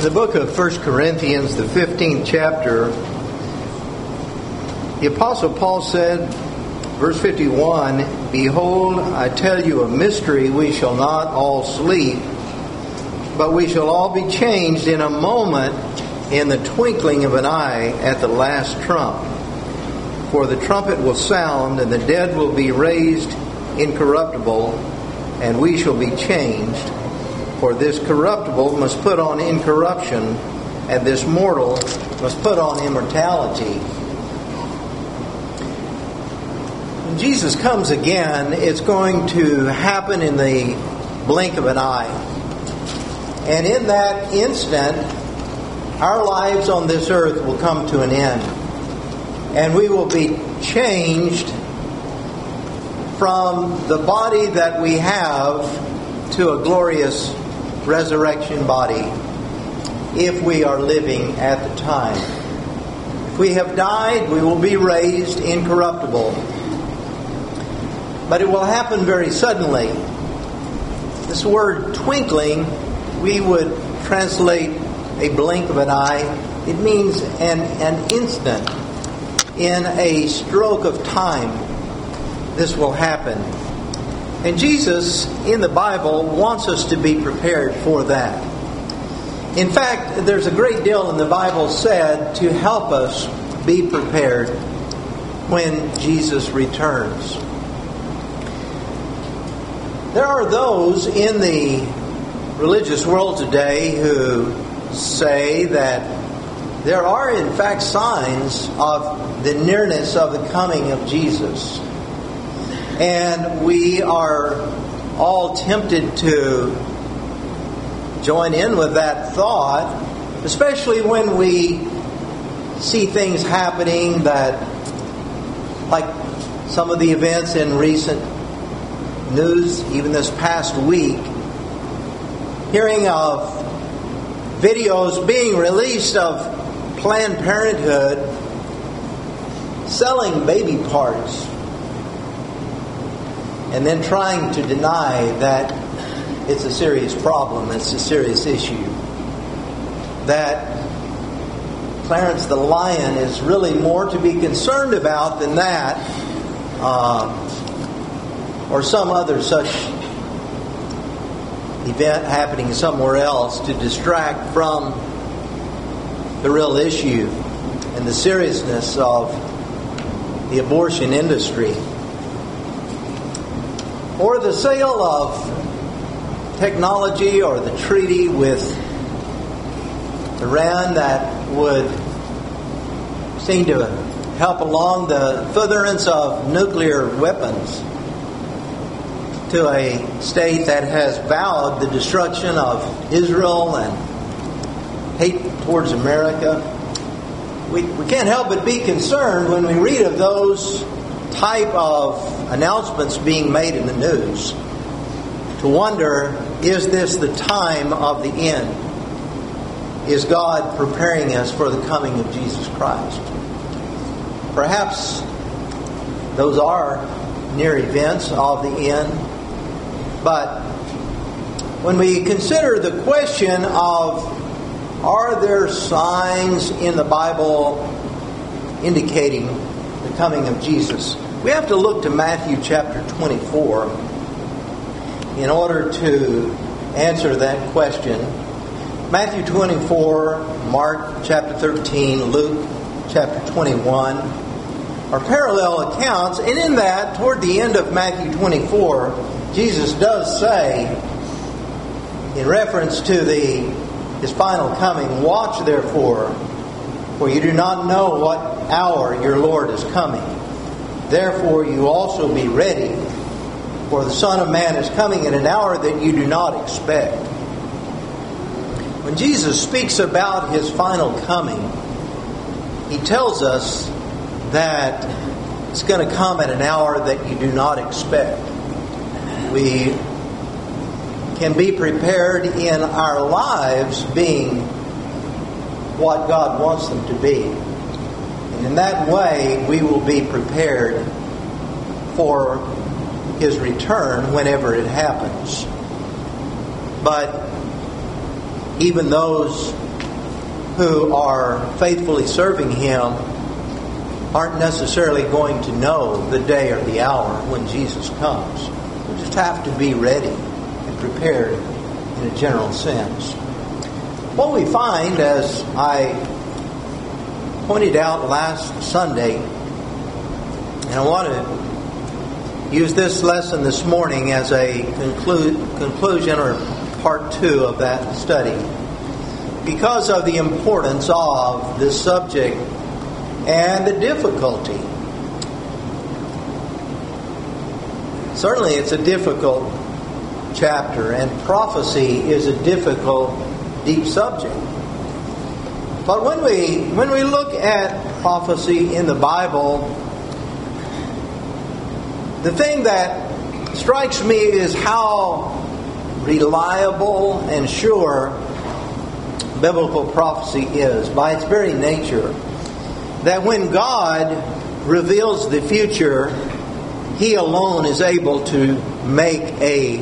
the book of 1 Corinthians, the 15th chapter, the Apostle Paul said, verse 51, "Behold, I tell you a mystery, we shall not all sleep, but we shall all be changed in a moment, in the twinkling of an eye, at the last trump. For the trumpet will sound, and the dead will be raised incorruptible, and we shall be changed. For this corruptible must put on incorruption, and this mortal must put on immortality." When Jesus comes again, it's going to happen in the blink of an eye. And in that instant, our lives on this earth will come to an end. And we will be changed from the body that we have to a glorious resurrection body, if we are living at the time. If we have died, we will be raised incorruptible. But it will happen very suddenly. This word twinkling, we would translate a blink of an eye. It means an instant. In a stroke of time, this will happen. And Jesus, in the Bible, wants us to be prepared for that. In fact, there's a great deal in the Bible said to help us be prepared when Jesus returns. There are those in the religious world today who say that there are in fact signs of the nearness of the coming of Jesus. And we are all tempted to join in with that thought, especially when we see things happening that, like some of the events in recent news, even this past week, hearing of videos being released of Planned Parenthood selling baby parts, and then trying to deny that it's a serious problem, it's a serious issue. That Clarence the Lion is really more to be concerned about than that, or some other such event happening somewhere else to distract from the real issue and the seriousness of the abortion industry. Or the sale of technology, or the treaty with Iran that would seem to help along the furtherance of nuclear weapons to a state that has vowed the destruction of Israel and hate towards America. We can't help but be concerned when we read of those type of announcements being made in the news, to wonder, is this the time of the end? Is God preparing us for the coming of Jesus Christ? Perhaps those are near events of the end, but when we consider the question of, are there signs in the Bible indicating the coming of Jesus, we have to look to Matthew chapter 24 in order to answer that question. Matthew 24, Mark chapter 13, Luke chapter 21 are parallel accounts, and in that, toward the end of Matthew 24, Jesus does say, in reference to His final coming, "Watch therefore, for you do not know what hour your Lord is coming. Therefore you also be ready, for the Son of Man is coming at an hour that you do not expect." When Jesus speaks about His final coming, He tells us that it's going to come at an hour that you do not expect. We can be prepared in our lives being what God wants them to be. And in that way, we will be prepared for His return whenever it happens. But even those who are faithfully serving Him aren't necessarily going to know the day or the hour when Jesus comes. We just have to be ready and prepared in a general sense. What we find, as I pointed out last Sunday, and I want to use this lesson this morning as a conclusion or part 2 of that study, because of the importance of this subject and the difficulty. Certainly it's a difficult chapter, and prophecy is a difficult, deep subject. But when we look at prophecy in the Bible, the thing that strikes me is how reliable and sure biblical prophecy is by its very nature. That when God reveals the future, He alone is able to make a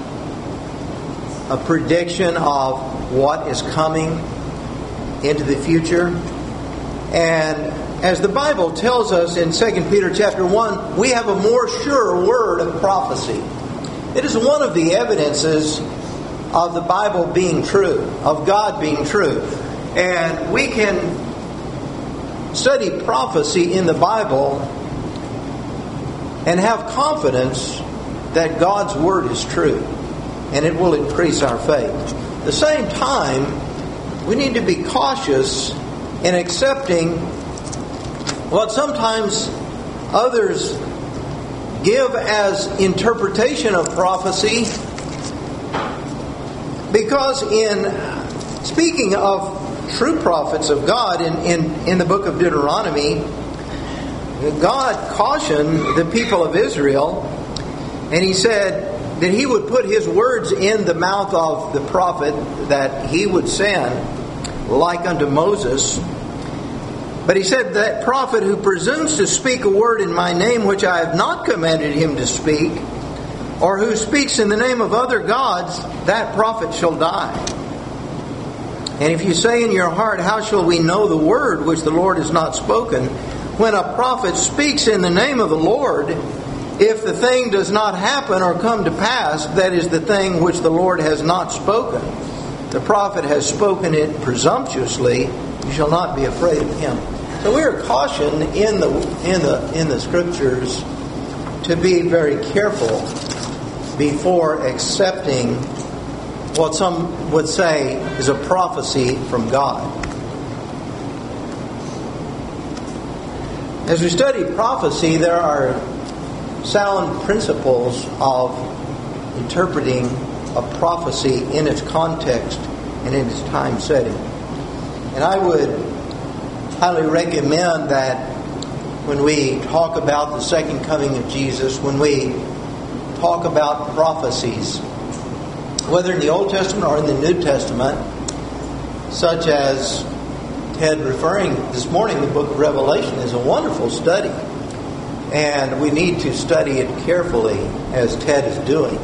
prediction of what is coming into the future. And as the Bible tells us in 2 Peter chapter 1, we have a more sure word of prophecy. It is one of the evidences of the Bible being true, of God being true. And we can study prophecy in the Bible and have confidence that God's Word is true, and it will increase our faith. At the same time, we need to be cautious in accepting what sometimes others give as interpretation of prophecy, because in speaking of true prophets of God in the book of Deuteronomy, God cautioned the people of Israel, and He said that He would put His words in the mouth of the prophet that He would send, like unto Moses. But He said, that prophet who presumes to speak a word in my name which I have not commanded him to speak, or who speaks in the name of other gods, that prophet shall die. And if you say in your heart, how shall we know the word which the Lord has not spoken? When a prophet speaks in the name of the Lord, if the thing does not happen or come to pass, that is the thing which the Lord has not spoken. The prophet has spoken it presumptuously. You shall not be afraid of him. So we are cautioned in the Scriptures to be very careful before accepting what some would say is a prophecy from God. As we study prophecy, there are sound principles of interpreting a prophecy in its context and in its time setting. And I would highly recommend that when we talk about the second coming of Jesus, when we talk about prophecies, whether in the Old Testament or in the New Testament, such as Ted referring this morning, the book of Revelation is a wonderful study. And we need to study it carefully, as Ted is doing,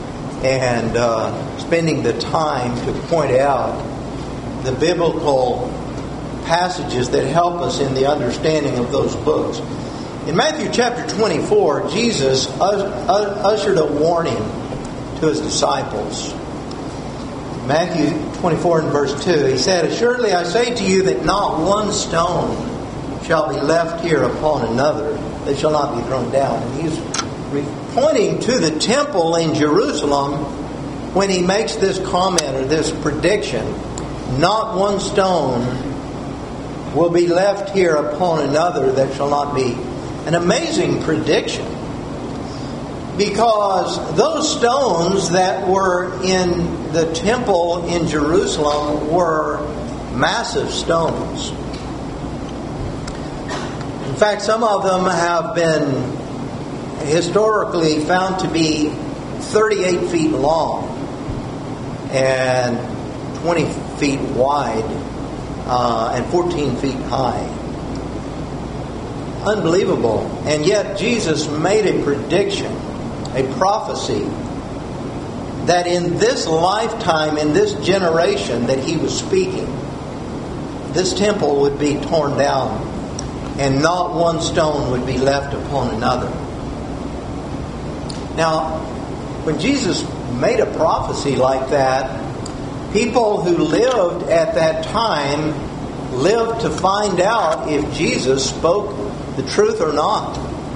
and spending the time to point out the biblical passages that help us in the understanding of those books. In Matthew chapter 24, Jesus ushered a warning to His disciples. Matthew 24 and verse 2, He said, "Assuredly I say to you that not one stone shall be left here upon another that shall not be thrown down." And He's pointing to the temple in Jerusalem when He makes this comment or this prediction. Not one stone will be left here upon another that shall not be. An amazing prediction, because those stones that were in the temple in Jerusalem were massive stones. In fact, some of them have been historically found to be 38 feet long and 20 feet wide and 14 feet high. Unbelievable. And yet Jesus made a prediction, a prophecy, that in this lifetime, in this generation that He was speaking, this temple would be torn down and not one stone would be left upon another. Now, when Jesus made a prophecy like that, people who lived at that time lived to find out if Jesus spoke the truth or not.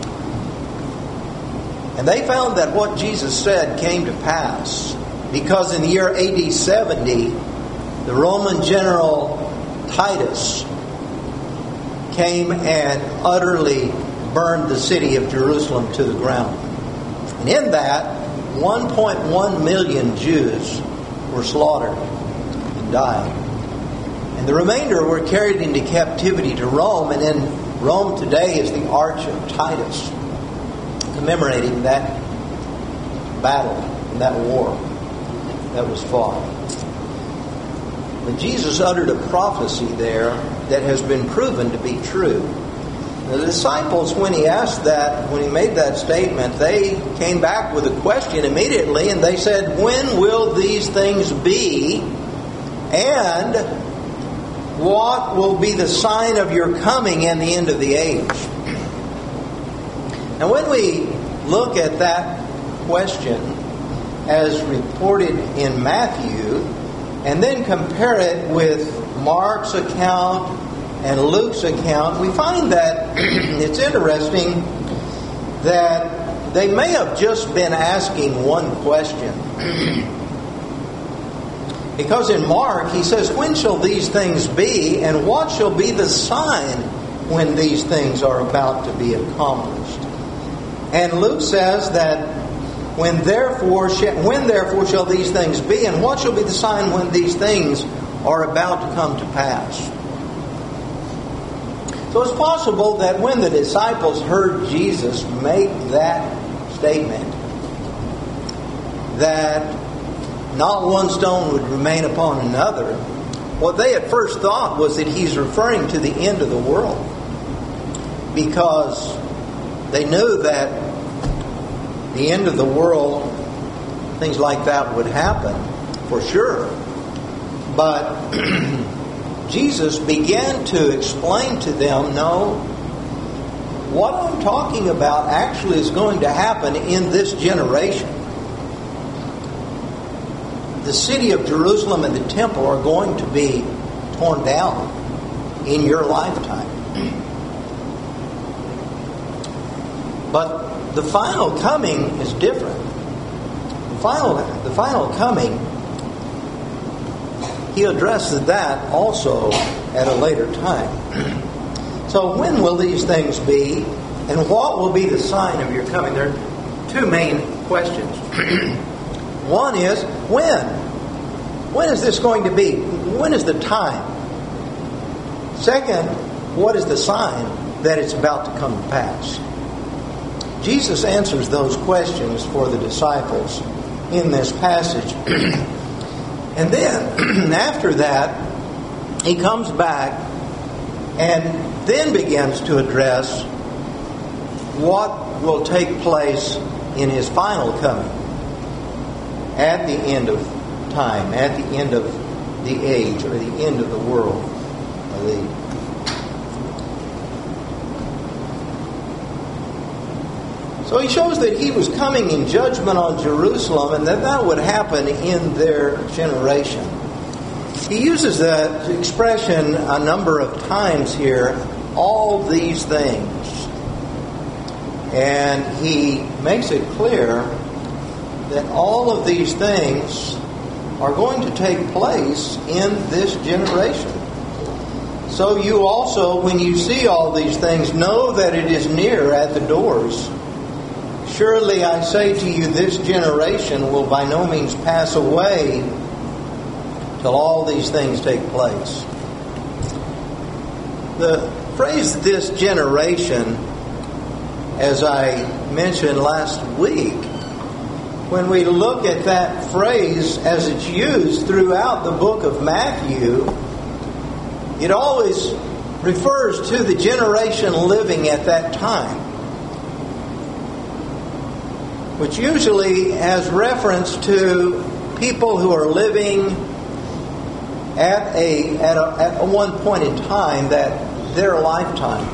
And they found that what Jesus said came to pass, because in the year AD 70, the Roman general Titus came and utterly burned the city of Jerusalem to the ground. And in that, 1.1 million Jews were slaughtered and died. And the remainder were carried into captivity to Rome, and in Rome today is the Arch of Titus, commemorating that battle and that war that was fought. But Jesus uttered a prophecy there that has been proven to be true. The disciples, when he made that statement, they came back with a question immediately, and they said, "When will these things be? And what will be the sign of your coming and the end of the age?" And when we look at that question as reported in Matthew, and then compare it with Mark's account and Luke's account, we find that it's interesting that they may have just been asking one question. Because in Mark, he says, "When shall these things be, and what shall be the sign when these things are about to be accomplished?" And Luke says that, when therefore shall these things be, and what shall be the sign when these things are about to come to pass? So it's possible that when the disciples heard Jesus make that statement, that not one stone would remain upon another, what they at first thought was that he's referring to the end of the world, because they knew that the end of the world, things like that would happen for sure. But Jesus began to explain to them, no, what I'm talking about actually is going to happen in this generation. The city of Jerusalem and the temple are going to be torn down in your lifetime. But the final coming is different. The final coming, he addresses that also at a later time. So when will these things be, and what will be the sign of your coming? There are two main questions. One is, when? When is this going to be? When is the time? Second, what is the sign that it's about to come to pass? Jesus answers those questions for the disciples in this passage. And then, after that, he comes back and then begins to address what will take place in his final coming at the end of time, at the end of the age, or the end of the world. So he shows that he was coming in judgment on Jerusalem, and that would happen in their generation. He uses that expression a number of times here, all these things. And he makes it clear that all of these things are going to take place in this generation. So you also, when you see all these things, know that it is near at the doors. Surely I say to you, this generation will by no means pass away till all these things take place. The phrase, "this generation," as I mentioned last week, when we look at that phrase as it's used throughout the book of Matthew, it always refers to the generation living at that time, which usually has reference to people who are living at one point in time, that their lifetime,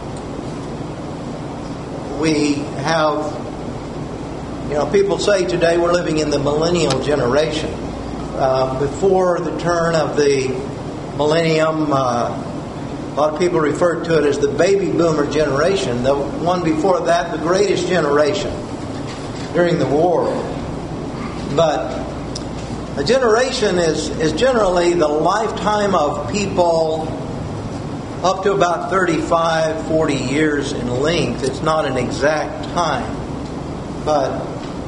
we have, people say today we're living in the millennial generation. Before the turn of the millennium, a lot of people refer to it as the baby boomer generation. The one before that, the greatest generation during the war. But a generation is generally the lifetime of people up to about 35, 40 years in length. It's not an exact time. But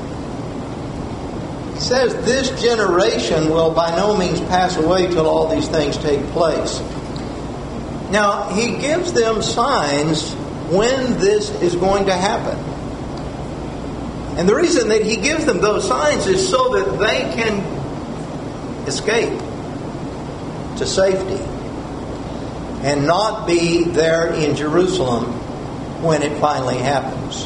it says this generation will by no means pass away till all these things take place. Now, he gives them signs when this is going to happen. And the reason that he gives them those signs is so that they can escape to safety and not be there in Jerusalem when it finally happens.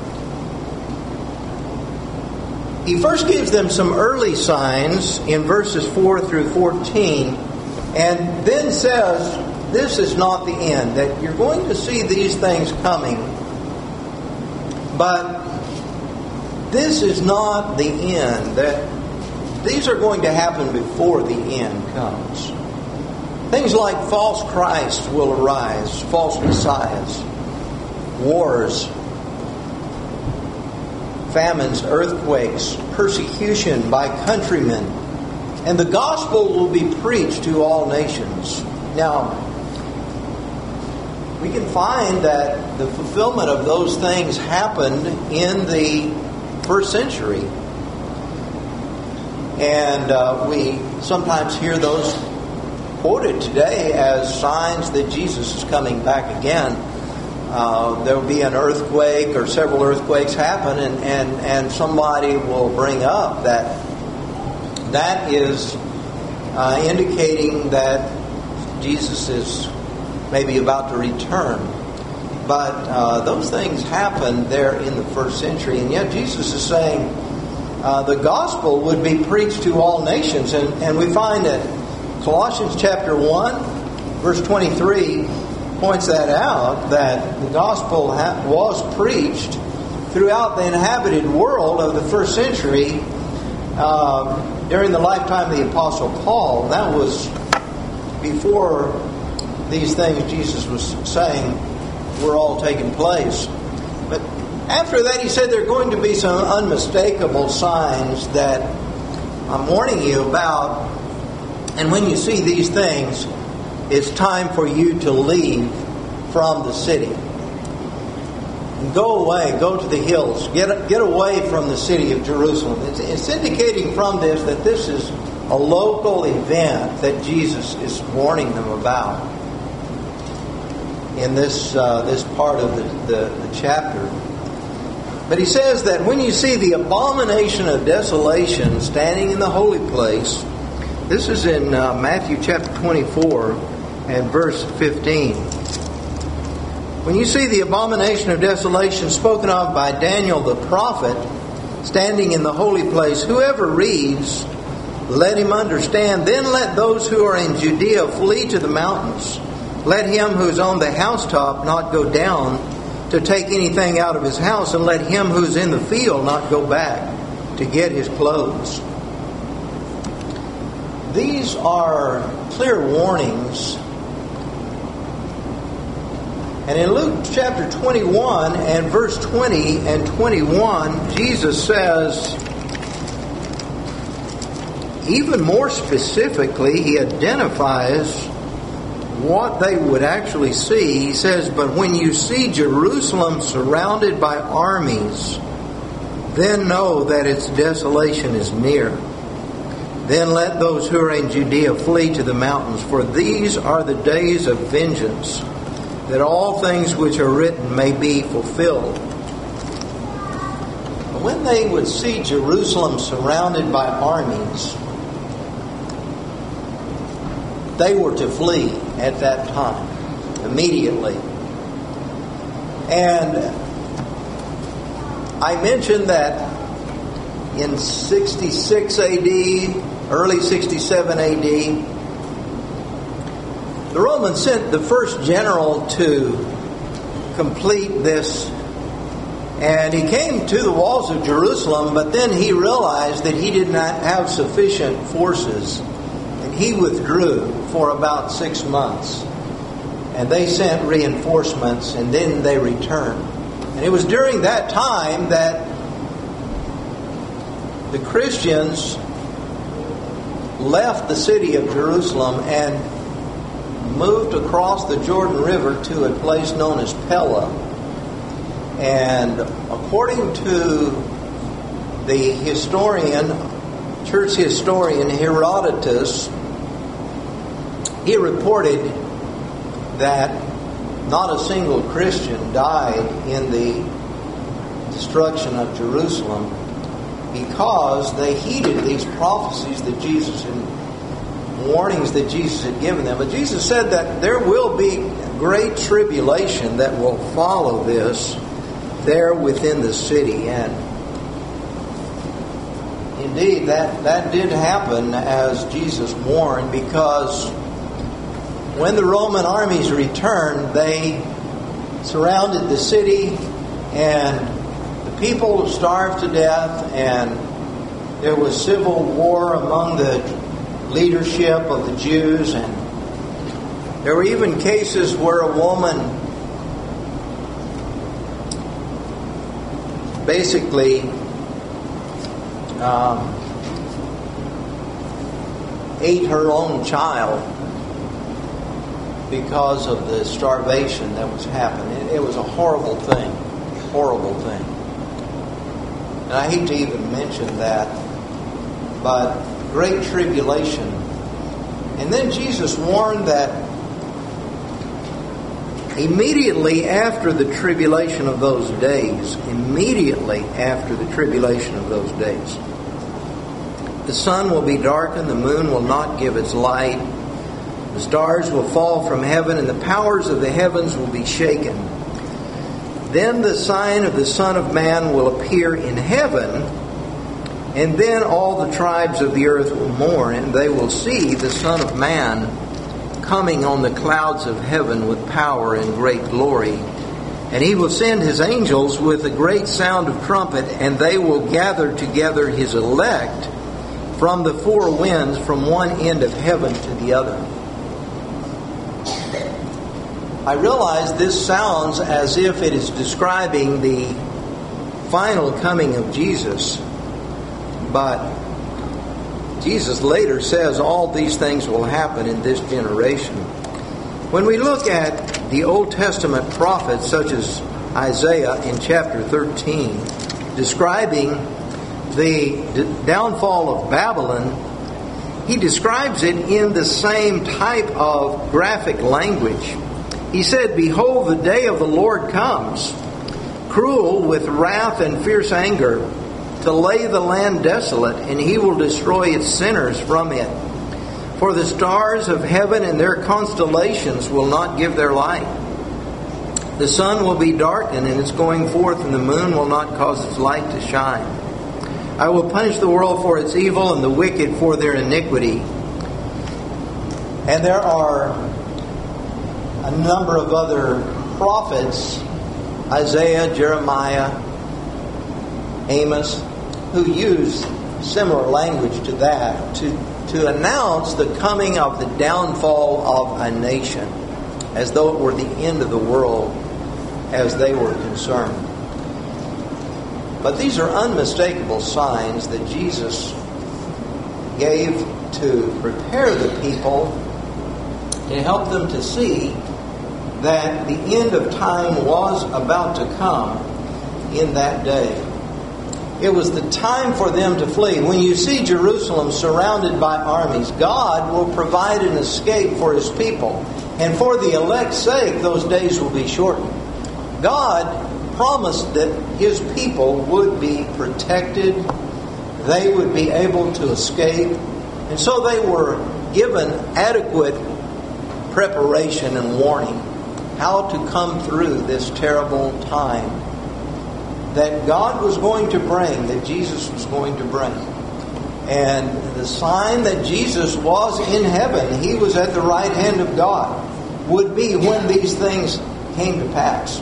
He first gives them some early signs in verses 4 through 14, and then says, this is not the end, that you're going to see these things coming, but this is not the end, that these are going to happen before the end comes. Things like false Christs will arise, false messiahs, wars, famines, earthquakes, persecution by countrymen, and the gospel will be preached to all nations. Now, we can find that the fulfillment of those things happened in the first century. And we sometimes hear those quoted today as signs that Jesus is coming back again. There will be an earthquake or several earthquakes happen, and somebody will bring up that is indicating that Jesus is maybe about to return. But those things happened there in the first century, and yet Jesus is saying the gospel would be preached to all nations. And we find that Colossians chapter 1, verse 23 points that out, that the gospel was preached throughout the inhabited world of the first century during the lifetime of the Apostle Paul. That was before these things Jesus was saying were all taking place. But after that, he said there are going to be some unmistakable signs that I'm warning you about. And when you see these things, it's time for you to leave from the city. Go away, go to the hills, get away from the city of Jerusalem. It's indicating from this that this is a local event that Jesus is warning them about in this part of the chapter. But he says that when you see the abomination of desolation standing in the holy place, this is in Matthew chapter 24 and verse 15. When you see the abomination of desolation spoken of by Daniel the prophet standing in the holy place, whoever reads, let him understand. Then let those who are in Judea flee to the mountains. Let him who is on the housetop not go down to take anything out of his house, and let him who's in the field not go back to get his clothes. These are clear warnings. And in Luke chapter 21 and verse 20 and 21, Jesus says, even more specifically, he identifies what they would actually see. He says, but when you see Jerusalem surrounded by armies, then know that its desolation is near. Then let those who are in Judea flee to the mountains, for these are the days of vengeance, that all things which are written may be fulfilled. But when they would see Jerusalem surrounded by armies, they were to flee at that time, immediately. And I mentioned that in 66 AD, early 67 AD, The Romans sent the first general to complete this, and he came to the walls of Jerusalem, but then he realized that he did not have sufficient forces, and he withdrew for about 6 months. And they sent reinforcements, and then they returned. And it was during that time that the Christians left the city of Jerusalem and moved across the Jordan River to a place known as Pella. And according to the church historian Herodotus, he reported that not a single Christian died in the destruction of Jerusalem because they heeded these prophecies that Jesus and warnings that Jesus had given them. But Jesus said that there will be great tribulation that will follow this there within the city. And indeed, that did happen as Jesus warned, because when the Roman armies returned, they surrounded the city, and the people starved to death, and there was civil war among the leadership of the Jews, and there were even cases where a woman basically ate her own child because of the starvation that was happening. It was a horrible thing. And I hate to even mention that, but great tribulation. And then Jesus warned that immediately after the tribulation of those days, the sun will be darkened, the moon will not give its light, the stars will fall from heaven, and the powers of the heavens will be shaken. Then the sign of the Son of Man will appear in heaven, and then all the tribes of the earth will mourn, and they will see the Son of Man coming on the clouds of heaven with power and great glory. And he will send his angels with a great sound of trumpet, and they will gather together his elect from the four winds, from one end of heaven to the other. I realize this sounds as if it is describing the final coming of Jesus, but Jesus later says all these things will happen in this generation. When we look at the Old Testament prophets, such as Isaiah in chapter 13, describing the downfall of Babylon, he describes it in the same type of graphic language. He said, "Behold, the day of the Lord comes, cruel with wrath and fierce anger, to lay the land desolate, and he will destroy its sinners from it. For the stars of heaven and their constellations will not give their light. The sun will be darkened in its going forth, and the moon will not cause its light to shine. I will punish the world for its evil and the wicked for their iniquity." And there are a number of other prophets, Isaiah, Jeremiah, Amos, who use similar language to that to announce the coming of the downfall of a nation, as though it were the end of the world as they were concerned. But these are unmistakable signs that Jesus gave to prepare the people, to help them to see that the end of time was about to come in that day. It was the time for them to flee. When you see Jerusalem surrounded by armies, God will provide an escape for his people. And for the elect's sake, those days will be shortened. God promised that his people would be protected. They would be able to escape. And so they were given adequate preparation and warning how to come through this terrible time that God was going to bring, that Jesus was going to bring. And the sign that Jesus was in heaven, He was at the right hand of God, would be when these things came to pass.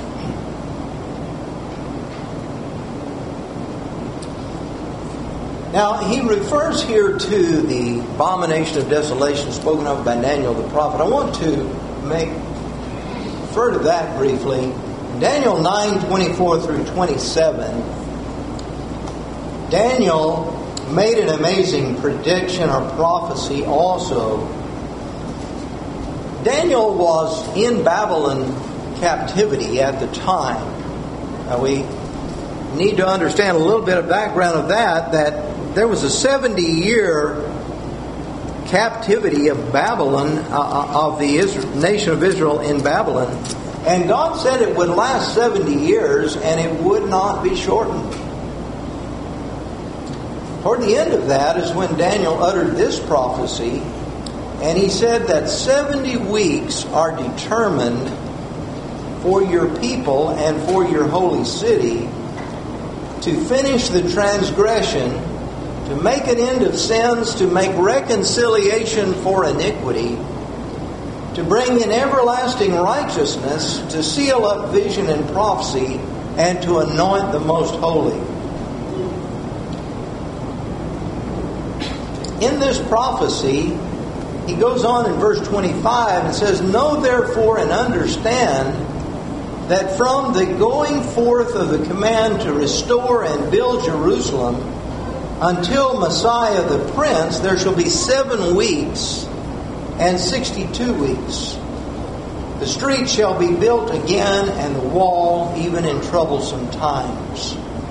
Now, he refers here to the abomination of desolation spoken of by Daniel the prophet. I want to refer to that briefly. In Daniel 9:24 through 27, Daniel made an amazing prediction or prophecy also. Daniel was in Babylon captivity at the time. Now we need to understand a little bit of background of that there was a 70-year captivity of Babylon, of the nation of Israel in Babylon. And God said it would last 70 years and it would not be shortened. Toward the end of that is when Daniel uttered this prophecy, and he said that 70 weeks are determined for your people and for your holy city to finish the transgression, to make an end of sins, to make reconciliation for iniquity, to bring in everlasting righteousness, to seal up vision and prophecy, and to anoint the most holy. In this prophecy, he goes on in verse 25 and says, "Know therefore and understand that from the going forth of the command to restore and build Jerusalem until Messiah the Prince, there shall be 7 weeks and 62 weeks. The street shall be built again, and the wall even in troublesome times."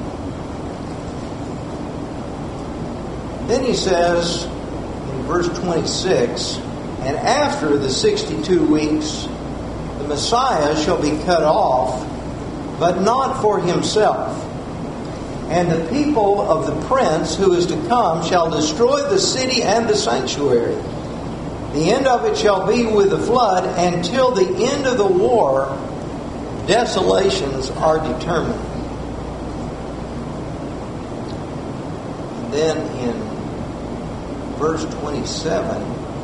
Then he says in verse 26, "And after the 62 weeks, the Messiah shall be cut off, but not for himself. And the people of the prince who is to come shall destroy the city and the sanctuary. The end of it shall be with the flood, and till the end of the war, desolations are determined." And then in verse 27,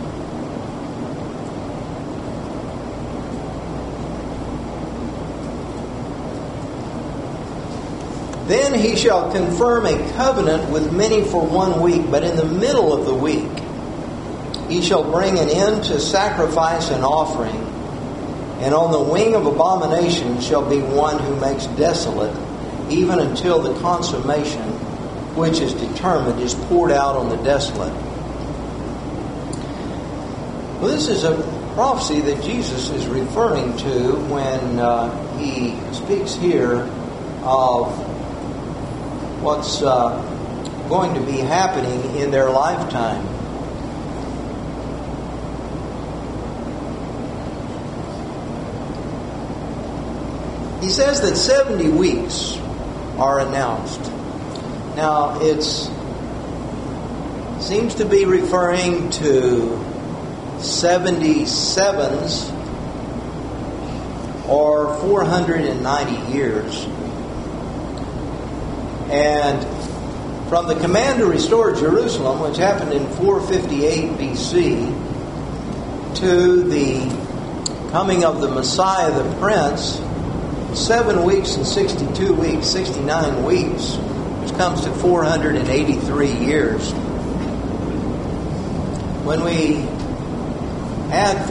"Then he shall confirm a covenant with many for 1 week, but in the middle of the week he shall bring an end to sacrifice and offering, and on the wing of abomination shall be one who makes desolate, even until the consummation which is determined is poured out on the desolate." Well, this is a prophecy that Jesus is referring to when he speaks here of what's going to be happening in their lifetime. He says that 70 weeks are announced. Now, it seems to be referring to 77s or 490 years. And from the command to restore Jerusalem, which happened in 458 BC, to the coming of the Messiah, the Prince, 7 weeks and 62 weeks, 69 weeks, which comes to 483 years. When we add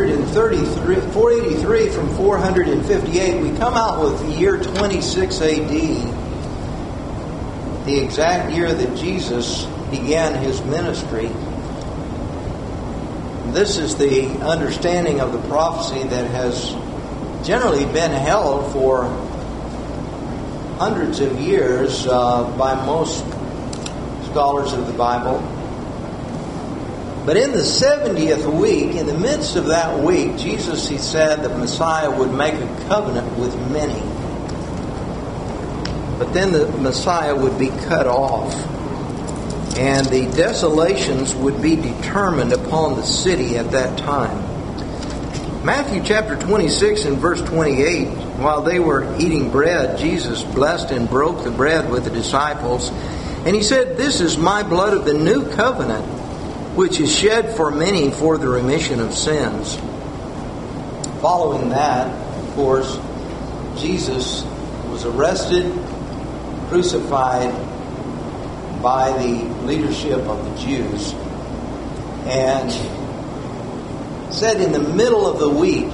483 from 458, we come out with the year 26 AD, the exact year that Jesus began his ministry. This is the understanding of the prophecy that has generally been held for hundreds of years by most scholars of the Bible. But in the 70th week, in the midst of that week, Jesus, he said that Messiah would make a covenant with many. But then the Messiah would be cut off, and the desolations would be determined upon the city at that time. Matthew chapter 26 and verse 28, while they were eating bread, Jesus blessed and broke the bread with the disciples And he said, "This is my blood of the new covenant, which is shed for many for the remission of sins." Following that, of course, Jesus was arrested, crucified by the leadership of the Jews, and said in the middle of the week,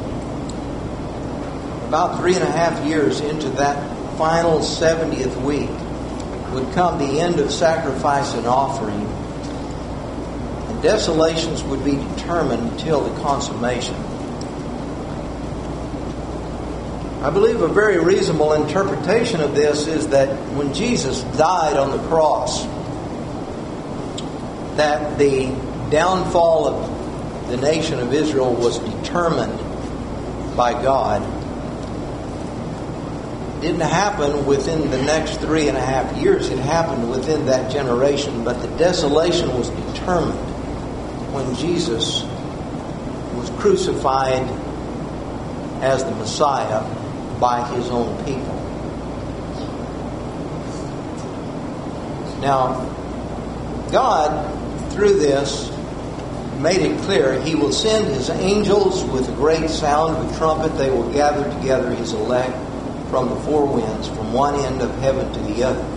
about 3.5 years into that final 70th week, would come the end of sacrifice and offering, and desolations would be determined until the consummation. I believe a very reasonable interpretation of this is that when Jesus died on the cross, that the downfall of the nation of Israel was determined by God. It didn't happen within the next 3.5 years. It happened within that generation, but the desolation was determined when Jesus was crucified as the Messiah by his own people. Now, God, through this, made it clear He will send His angels with a great sound of a trumpet. They will gather together His elect from the four winds, from one end of heaven to the other.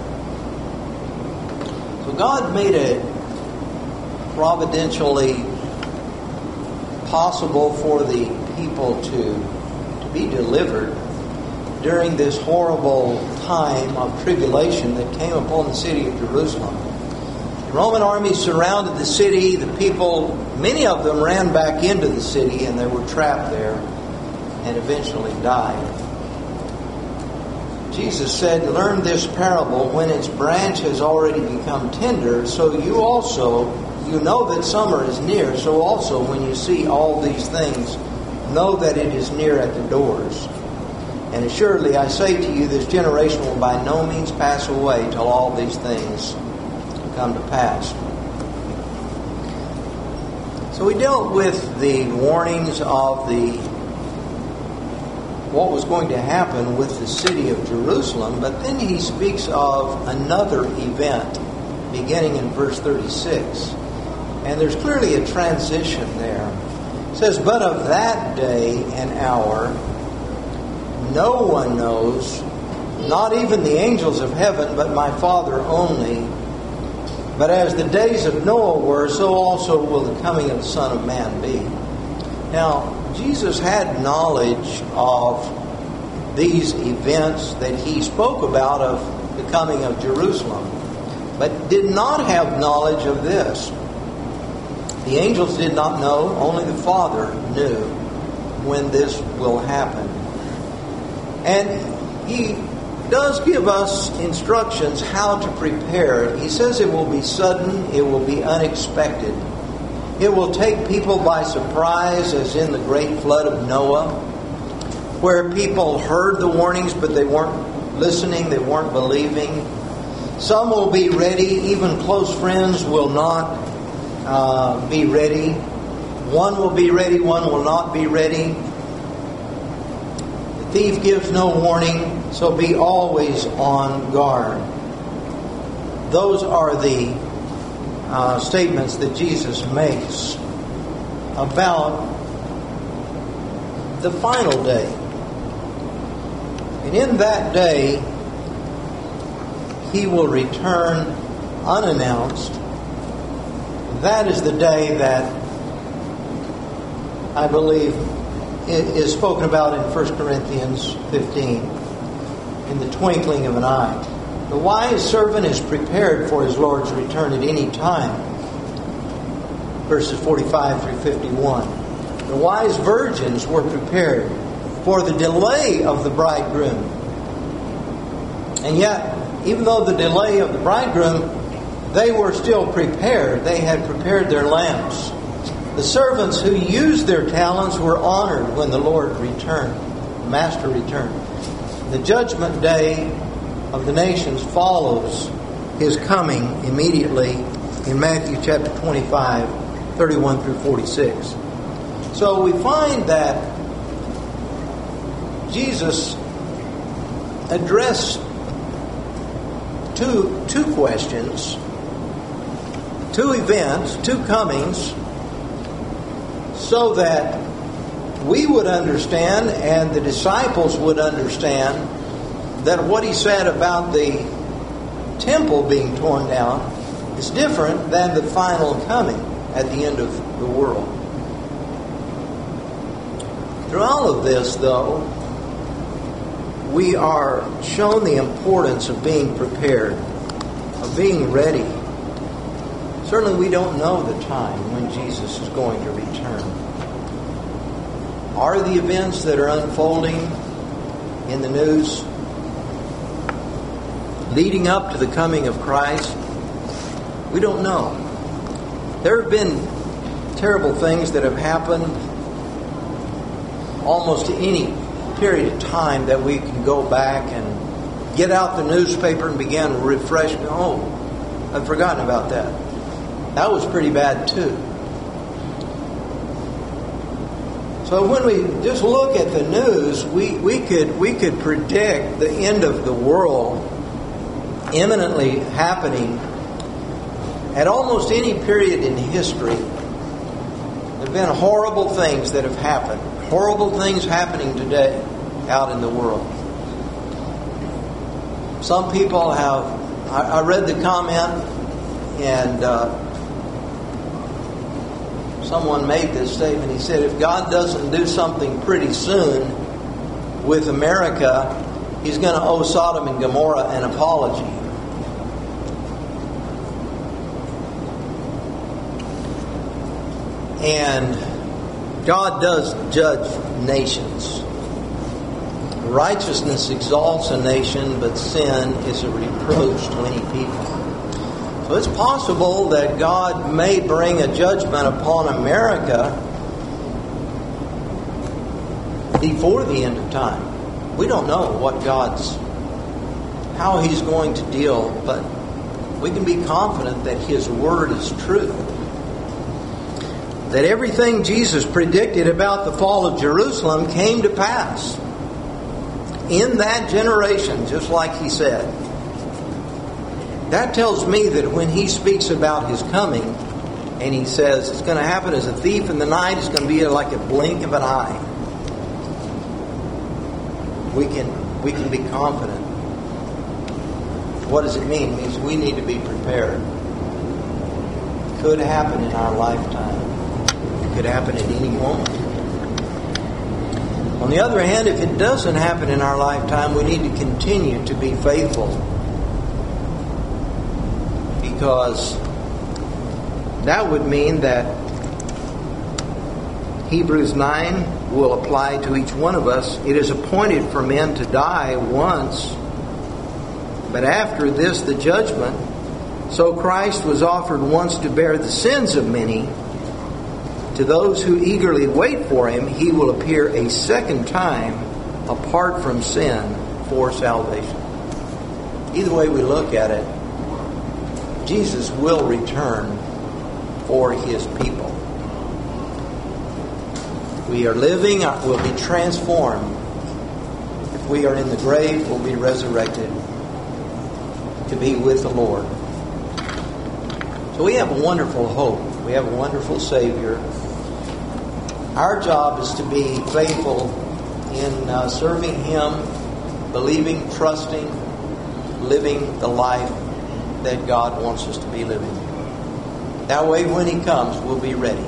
So God made it providentially possible for the people to be delivered during this horrible time of tribulation that came upon the city of Jerusalem. The Roman army surrounded the city. The people, many of them ran back into the city, and they were trapped there and eventually died. Jesus said, "Learn this parable: when its branch has already become tender, so you also, you know that summer is near, so also when you see all these things, know that it is near at the doors. And assuredly I say to you, this generation will by no means pass away till all these things come to pass." So we dealt with the warnings of what was going to happen with the city of Jerusalem, but then he speaks of another event beginning in verse 36. And there's clearly a transition there. It says, "But of that day and hour no one knows, not even the angels of heaven, but my Father only. But as the days of Noah were, so also will the coming of the Son of Man be." Now, Jesus had knowledge of these events that he spoke about of the coming of Jerusalem, but did not have knowledge of this. The angels did not know, only the Father knew when this will happen. And he does give us instructions how to prepare. He says it will be sudden, it will be unexpected. It will take people by surprise, as in the great flood of Noah, where people heard the warnings, but they weren't listening, they weren't believing. Some will be ready, even close friends will not be ready. One will be ready, one will not be ready. The thief gives no warning, so be always on guard. Those are the statements that Jesus makes about the final day. And in that day, He will return unannounced. That is the day that I believe is spoken about in 1 Corinthians 15, in the twinkling of an eye. The wise servant is prepared for his Lord's return at any time. Verses 45 through 51. The wise virgins were prepared for the delay of the bridegroom. And yet, even though the delay of the bridegroom, they were still prepared. They had prepared their lamps. The servants who used their talents were honored when the Lord returned, the Master returned. The judgment day of the nations follows His coming immediately in Matthew chapter 25, 31 through 46. So we find that Jesus addressed two questions, two events, two comings, so that we would understand and the disciples would understand that what he said about the temple being torn down is different than the final coming at the end of the world. Through all of this, though, we are shown the importance of being prepared, of being ready. Certainly we don't know the time when Jesus is going to return. Are the events that are unfolding in the news leading up to the coming of Christ? We don't know. There have been terrible things that have happened almost any period of time that we can go back and get out the newspaper and begin to refresh. Oh, I've forgotten about that. That was pretty bad too. So when we just look at the news, we could predict the end of the world imminently happening at almost any period in history. There have been horrible things that have happened. Horrible things happening today out in the world. Some people have... I read the comment and someone made this statement. He said, if God doesn't do something pretty soon with America, He's going to owe Sodom and Gomorrah an apology. And God does judge nations. Righteousness exalts a nation, but sin is a reproach to any people. So it's possible that God may bring a judgment upon America before the end of time. We don't know how He's going to deal, but we can be confident that His Word is true. That everything Jesus predicted about the fall of Jerusalem came to pass in that generation, just like He said. That tells me that when He speaks about His coming, and He says it's going to happen as a thief in the night, it's going to be like a blink of an eye, we can be confident. What does it mean? It means we need to be prepared. It could happen in our lifetime. It could happen at any moment. On the other hand, if it doesn't happen in our lifetime, we need to continue to be faithful. Because that would mean that Hebrews 9 will apply to each one of us. It is appointed for men to die once, but after this the judgment. So Christ was offered once to bear the sins of many. To those who eagerly wait for Him, He will appear a second time apart from sin for salvation. Either way we look at it, Jesus will return for His people. We are living, we'll be transformed. If we are in the grave, we'll be resurrected to be with the Lord. So we have a wonderful hope. We have a wonderful Savior. Our job is to be faithful in serving Him, believing, trusting, living the life that God wants us to be living. That way, when He comes, we'll be ready.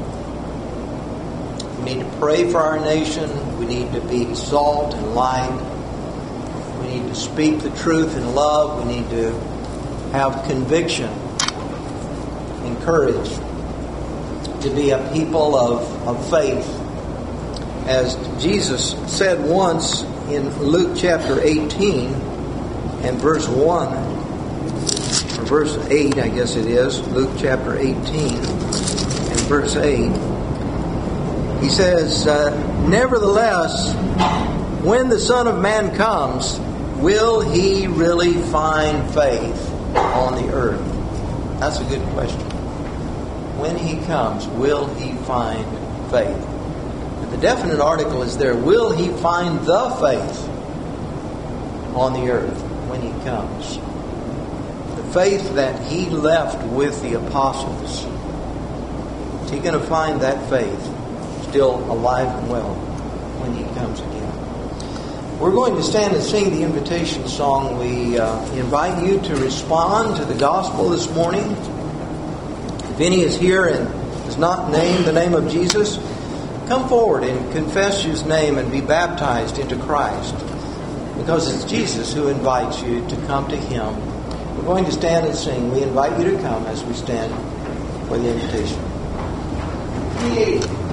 We need to pray for our nation. We need to be salt and light. We need to speak the truth in love. We need to have conviction and courage to be a people of faith. As Jesus said once in Luke chapter 18 and verse 1, or verse 8, I guess it is, Luke chapter 18 and verse 8, He says, nevertheless, when the Son of Man comes, will He really find faith on the earth? That's a good question. When He comes, will He find faith? And the definite article is there. Will He find the faith on the earth when He comes? faith that He left with the apostles, is He going to find that faith still alive and well when He comes again? We're going to stand and sing the invitation song. We invite you to respond to the gospel this morning. If any is here and does not name the name of Jesus, come forward and confess His name and be baptized into Christ, because it's Jesus who invites you to come to Him. We're going to stand and sing. We invite you to come as we stand for the invitation.